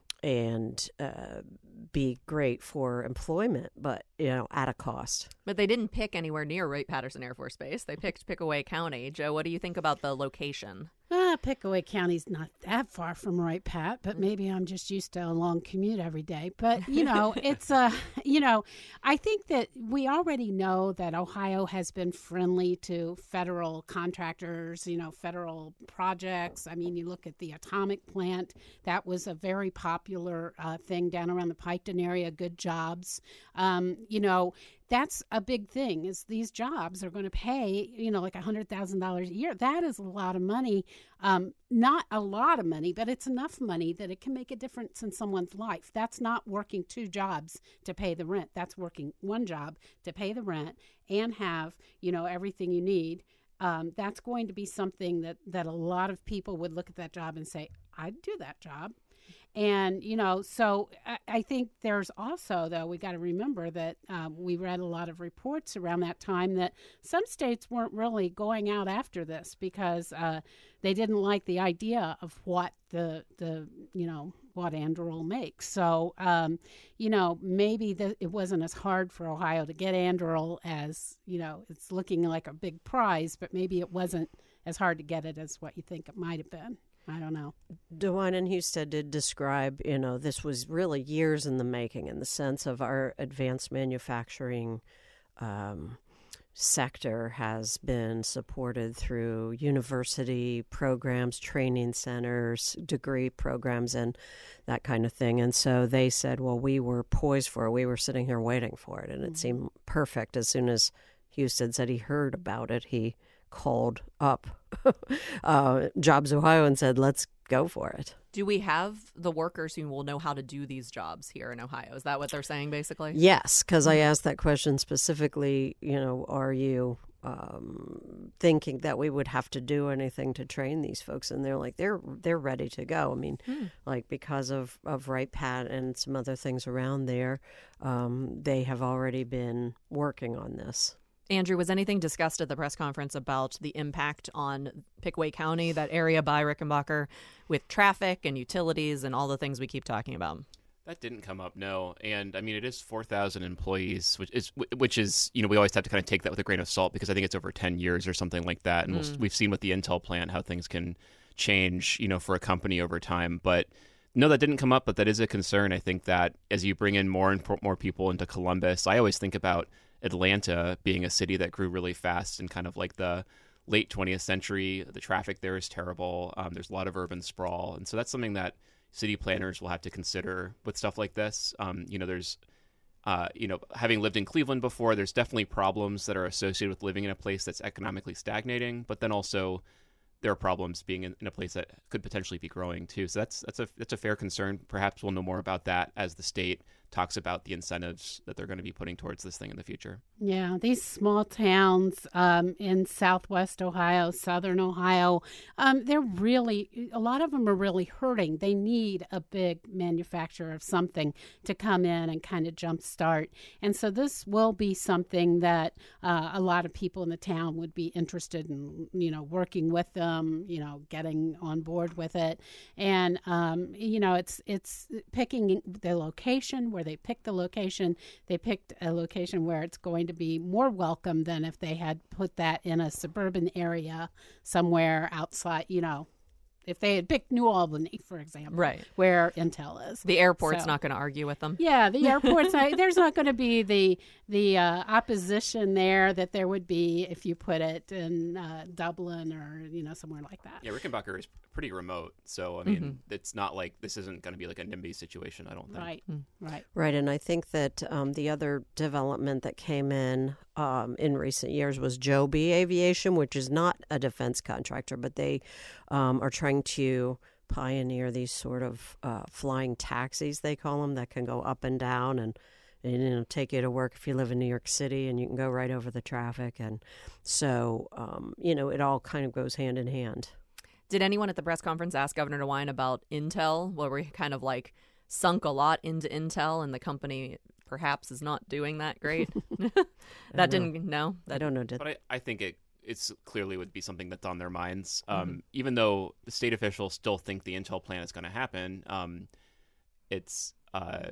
C: and uh, be great for employment, but, you know, at a cost.
A: But they didn't pick anywhere near Wright-Patterson Air Force Base. They picked Pickaway County. Joe, what do you think about the location?
B: Uh, Pickaway County's not that far from Wright-Pat, but maybe I'm just used to a long commute every day. But, you know, it's, uh, you know, I think that we already know that Ohio has been friendly to federal contractors, you know, federal projects. I mean, you look at the atomic plant. That was a very popular uh, thing down around the Piketon area, good jobs. Um, you know, that's a big thing, is these jobs are going to pay, you know, like one hundred thousand dollars a year. That is a lot of money. Um, not a lot of money, but it's enough money that it can make a difference in someone's life. That's not working two jobs to pay the rent. That's working one job to pay the rent and have, you know, everything you need. Um, that's going to be something that, that a lot of people would look at that job and say, I'd do that job. And, you know, so I, I think there's also, though, we got to remember that um, we read a lot of reports around that time that some states weren't really going out after this because uh, they didn't like the idea of what the, the you know, what Anduril makes. So, um, you know, maybe the, it wasn't as hard for Ohio to get Anduril as, you know, it's looking like a big prize, but maybe it wasn't as hard to get it as what you think it might have been. I don't know.
C: DeWine and Husted did describe, you know, this was really years in the making in the sense of our advanced manufacturing um, sector has been supported through university programs, training centers, degree programs, and that kind of thing. And so they said, well, we were poised for it. We were sitting here waiting for it. And mm-hmm. it seemed perfect. As soon as Husted said he heard about it, he called up uh, Jobs Ohio and said, let's go for it.
A: Do we have the workers who will know how to do these jobs here in Ohio? Is that what they're saying, basically?
C: Yes, because I asked that question specifically, you know, are you um, thinking that we would have to do anything to train these folks? And they're like, they're they're ready to go. I mean, hmm. like because of, of Wright-Pat and some other things around there, um, they have already been working on this.
A: Andrew, was anything discussed at the press conference about the impact on Pickaway County, that area by Rickenbacker, with traffic and utilities and all the things we keep talking about?
D: That didn't come up, no. And I mean, it is four thousand employees, which is, which is, you know, we always have to kind of take that with a grain of salt because I think it's over ten years or something like that. And mm. we'll, we've seen with the Intel plant how things can change, you know, for a company over time. But no, that didn't come up, but that is a concern. I think that as you bring in more and more people into Columbus, I always think about Atlanta being a city that grew really fast in kind of like the late twentieth century. The traffic there is terrible. Um, there's a lot of urban sprawl. And so that's something that city planners will have to consider with stuff like this. Um, you know, there's, uh, you know, having lived in Cleveland before, there's definitely problems that are associated with living in a place that's economically stagnating, but then also there are problems being in, in a place that could potentially be growing too. So that's that's a that's a fair concern. Perhaps we'll know more about that as the state talks about the incentives that they're going to be putting towards this thing in the future.
B: Yeah, these small towns um, in southwest Ohio, southern Ohio, um, they're really, a lot of them are really hurting. They need a big manufacturer of something to come in and kind of jumpstart. And so this will be something that uh, a lot of people in the town would be interested in, you know, working with them, you know, getting on board with it. And, um, you know, it's it's picking the location, where they picked the location. They picked a location where it's going to be more welcome than if they had put that in a suburban area somewhere outside, you know, if they had picked New Albany, for example,
A: right,
B: where Intel is.
A: The airport's
B: so,
A: not going to argue with them.
B: Yeah, the airport's not, there's not going to be the the uh, opposition there that there would be if you put it in uh, Dublin or, you know, somewhere like that.
D: Yeah, Rickenbacker is pretty remote, so I mean,
A: mm-hmm.
D: it's not like this isn't going to be like a NIMBY situation, I don't think.
B: Right, mm. right.
C: Right, and I think that um, the other development that came in um, in recent years was Joby Aviation, which is not a defense contractor, but they um, are trying to pioneer these sort of uh, flying taxis, they call them, that can go up and down and, and you know, take you to work if you live in New York City, and you can go right over the traffic. And so, um, you know, it all kind of goes hand in hand.
A: Did anyone at the press conference ask Governor DeWine about Intel, where we kind of like sunk a lot into Intel and the company perhaps is not doing that great? that didn't, no? That,
C: I don't know. Did...
D: But I, I think it it's clearly would be something that's on their minds. Um,
A: mm-hmm.
D: Even though the state officials still think the Intel plan is going to happen, um, it's uh,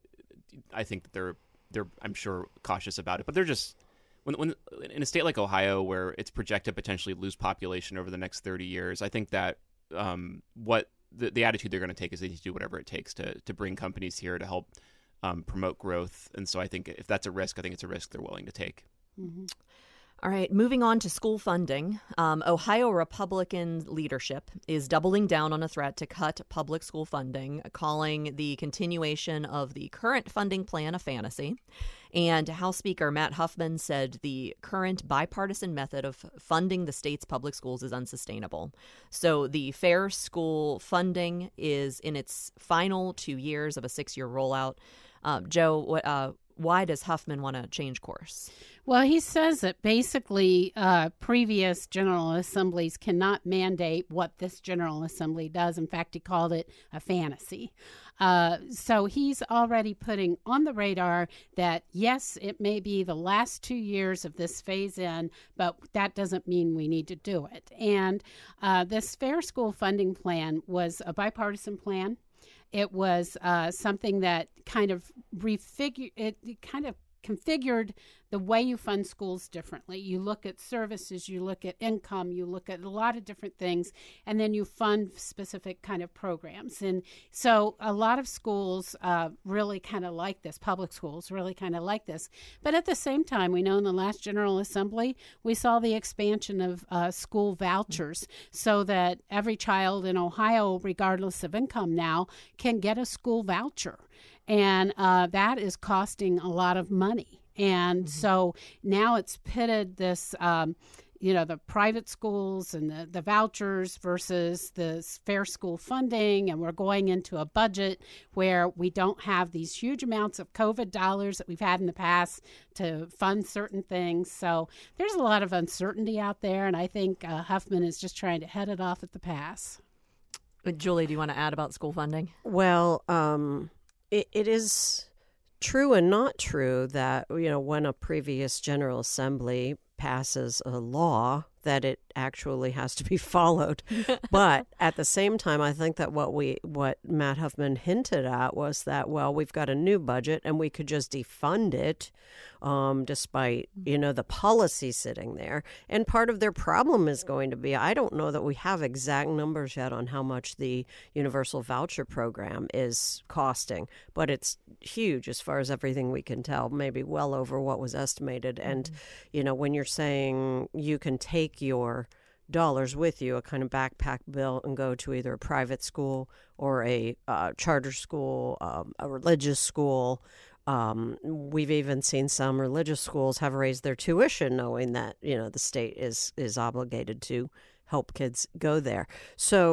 D: I think that they're they're I'm sure cautious about it. But they're just when when in a state like Ohio, where it's projected to potentially lose population over the next thirty years, I think that um, what the, the attitude they're going to take is they need to do whatever it takes to to bring companies here to help um, promote growth. And so I think if that's a risk, I think it's a risk they're willing to take.
B: Mm-hmm.
A: All right, moving on to school funding. Um, Ohio Republican leadership is doubling down on a threat to cut public school funding, calling the continuation of the current funding plan a fantasy. And House Speaker Matt Huffman said the current bipartisan method of funding the state's public schools is unsustainable. So the Fair School funding is in its final two years of a six-year rollout. Uh, Joe, uh, why does Huffman want to change course?
B: Well, he says that basically uh, previous General Assemblies cannot mandate what this General Assembly does. In fact, he called it a fantasy. Uh, so he's already putting on the radar that, yes, it may be the last two years of this phase-in, but that doesn't mean we need to do it. And uh, this Fair School funding plan was a bipartisan plan. It was uh, something that kind of refigured, it, it kind of configured the way you fund schools differently. You look at services, you look at income, you look at a lot of different things, and then you fund specific kind of programs. And so a lot of schools uh, really kind of like this, public schools really kind of like this. But at the same time, we know in the last General Assembly, we saw the expansion of uh, school vouchers so that every child in Ohio, regardless of income now, can get a school voucher. And uh, that is costing a lot of money. And mm-hmm. so now it's pitted this, um, you know, the private schools and the, the vouchers versus the fair school funding. And we're going into a budget where we don't have these huge amounts of COVID dollars that we've had in the past to fund certain things. So there's a lot of uncertainty out there. And I think uh, Huffman is just trying to head it off at the pass.
A: Julie, do you want to add about school funding?
C: Well, um, it, it is true and not true that, you know, when a previous General Assembly passes a law, that it actually has to be followed. But at the same time, I think that what we what Matt Huffman hinted at was that, well, we've got a new budget and we could just defund it, um, despite, you know, the policy sitting there. And part of their problem is going to be, I don't know that we have exact numbers yet on how much the Universal Voucher Program is costing, but it's huge as far as everything we can tell, maybe well over what was estimated. Mm-hmm. And, you know, when you're saying you can take your dollars with you, a kind of backpack bill, and go to either a private school or a uh, charter school, um, a religious school. Um, we've even seen some religious schools have raised their tuition, knowing that, you know, the state is is obligated to help kids go there. So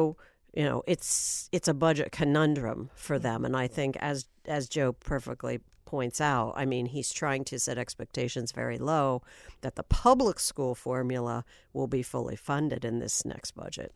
C: you know, it's it's a budget conundrum for them. And I think, as as Joe perfectly points out, I mean, he's trying to set expectations very low that the public school formula will be fully funded in this next budget.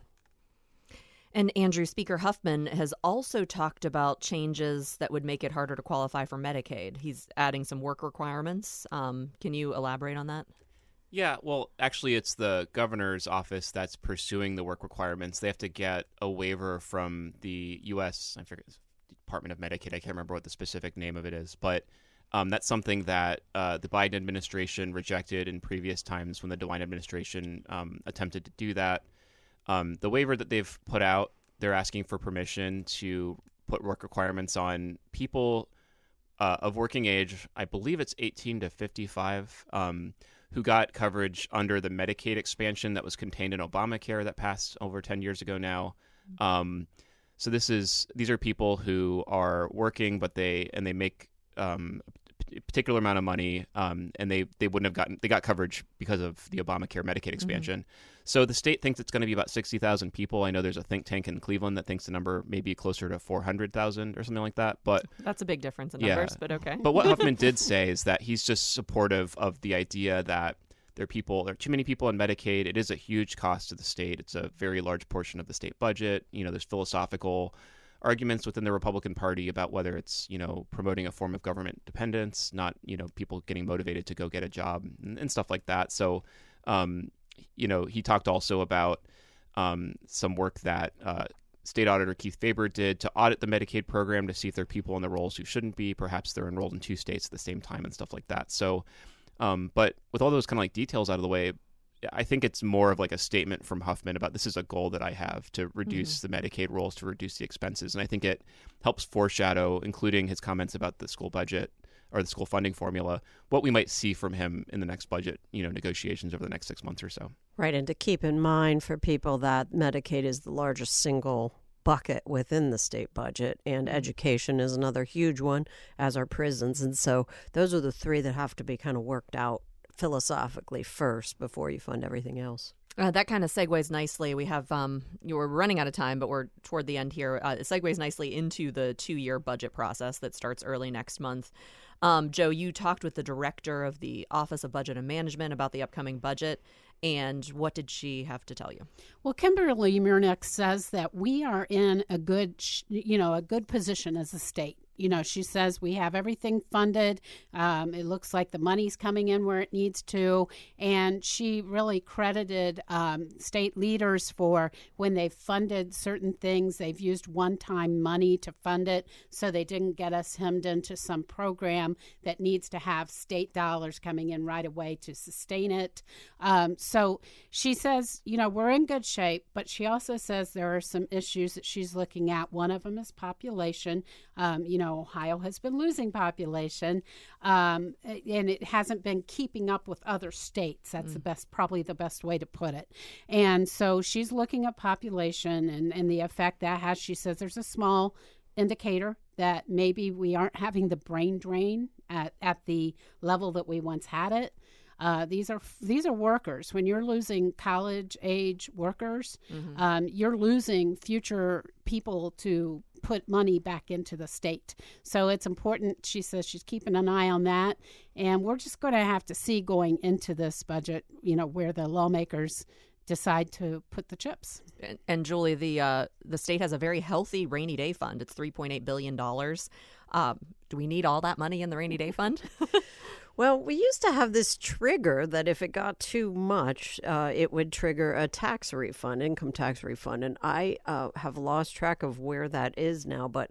A: And Andrew, Speaker Huffman has also talked about changes that would make it harder to qualify for Medicaid. He's adding some work requirements. Um, can you elaborate on that?
D: Yeah, well, actually, it's the governor's office that's pursuing the work requirements. They have to get a waiver from the U S I forget, Department of Medicaid. I can't remember what the specific name of it is, but um, that's something that uh, the Biden administration rejected in previous times when the DeWine administration um, attempted to do that. Um, the waiver that they've put out, they're asking for permission to put work requirements on people uh, of working age. I believe it's eighteen to fifty-five, um, who got coverage under the Medicaid expansion that was contained in Obamacare that passed over ten years ago now. Um, so this is these are people who are working, but they and they make um, a particular amount of money, um, and they, they wouldn't have gotten they got coverage because of the Obamacare Medicaid expansion. Mm-hmm. So the state thinks it's going to be about sixty thousand people. I know there's a think tank in Cleveland that thinks the number may be closer to four hundred thousand or something like that. But
A: that's a big difference in numbers, yeah. But okay.
D: But what Huffman did say is that he's just supportive of the idea that there are people, there are too many people on Medicaid. It is a huge cost to the state. It's a very large portion of the state budget. You know, there's philosophical arguments within the Republican Party about whether it's, you know, promoting a form of government dependence, not, you know, people getting motivated to go get a job and, and stuff like that. So, um, you know, he talked also about um, some work that uh, State Auditor Keith Faber did to audit the Medicaid program to see if there are people in the rolls who shouldn't be. Perhaps they're enrolled in two states at the same time and stuff like that. So, um, but with all those kind of like details out of the way, I think it's more of like a statement from Huffman about this is a goal that I have to reduce mm-hmm. the Medicaid rolls, to reduce the expenses. And I think it helps foreshadow, including his comments about the school budget or the school funding formula, what we might see from him in the next budget, you know, negotiations over the next six months or so.
C: Right. And to keep in mind for people that Medicaid is the largest single bucket within the state budget, and education is another huge one, as are prisons. And so those are the three that have to be kind of worked out philosophically first before you fund everything else.
A: Uh, that kind of segues nicely. We have, um, you were running out of time, but we're toward the end here. Uh, it segues nicely into the two-year budget process that starts early next month. Um, Joe, you talked with the director of the Office of Budget and Management about the upcoming budget. And what did she have to tell you?
B: Well, Kimberly Murnick says that we are in a good, you know, a good position as a state. You know, she says we have everything funded. Um, it looks like the money's coming in where it needs to. And she really credited um, state leaders for when they've funded certain things, they've used one-time money to fund it, so they didn't get us hemmed into some program that needs to have state dollars coming in right away to sustain it. Um, so she says, you know, we're in good shape, but she also says there are some issues that she's looking at. One of them is population. Um, you know, Ohio has been losing population, um, and it hasn't been keeping up with other states. That's mm. the best, probably the best way to put it. And so she's looking at population and, and the effect that has. She says there's a small indicator that maybe we aren't having the brain drain at, at the level that we once had it. Uh, these are these are workers. When you're losing college-age workers, mm-hmm. um, you're losing future people to put money back into the state. So it's important. She says she's keeping an eye on that, and we're just going to have to see going into this budget, you know, where the lawmakers decide to put the chips.
A: And, and Julie, the uh, the state has a very healthy rainy day fund. It's three point eight billion dollars. Um, do we need all that money in the rainy day fund?
C: Well, we used to have this trigger that if it got too much, uh, it would trigger a tax refund, income tax refund. And I uh, have lost track of where that is now, but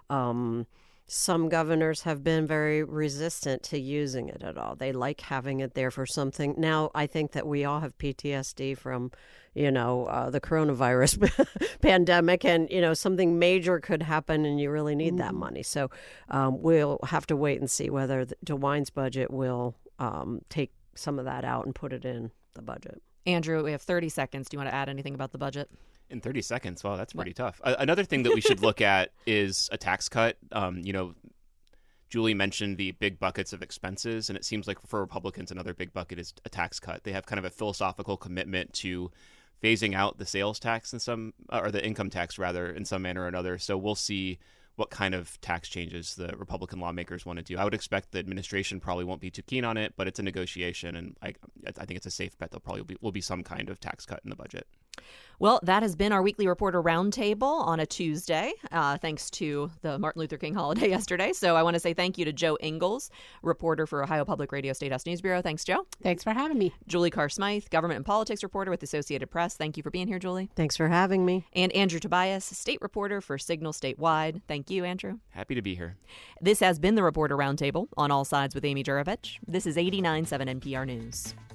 C: um, some governors have been very resistant to using it at all. They like having it there for something. Now, I think that we all have P T S D from, you know, uh, the coronavirus pandemic, and, you know, something major could happen and you really need mm. that money. So um, we'll have to wait and see whether the DeWine's budget will um, take some of that out and put it in the budget.
A: Andrew, we have thirty seconds. Do you want to add anything about the budget?
D: In thirty seconds? Wow, that's pretty what? tough. Uh, another thing that we should look at is a tax cut. Um, you know, Julie mentioned the big buckets of expenses, and it seems like for Republicans, another big bucket is a tax cut. They have kind of a philosophical commitment to phasing out the sales tax in some, or the income tax rather, in some manner or another. So we'll see what kind of tax changes the Republican lawmakers want to do. I would expect the administration probably won't be too keen on it, but it's a negotiation, and I, I think it's a safe bet there'll probably be, will be some kind of tax cut in the budget.
A: Well, that has been our weekly Reporter Roundtable on a Tuesday, uh, thanks to the Martin Luther King holiday yesterday. So I want to say thank you to Joe Ingles, reporter for Ohio Public Radio State House News Bureau. Thanks, Joe.
B: Thanks for having me.
A: Julie Carr-Smythe, government and politics reporter with the Associated Press. Thank you for being here, Julie.
C: Thanks for having me.
A: And Andrew Tobias, state reporter for Signal Statewide. Thank you, Andrew.
D: Happy to be here.
A: This has been the Reporter Roundtable on All Sides with Amy Juravich. This is eighty-nine point seven N P R News.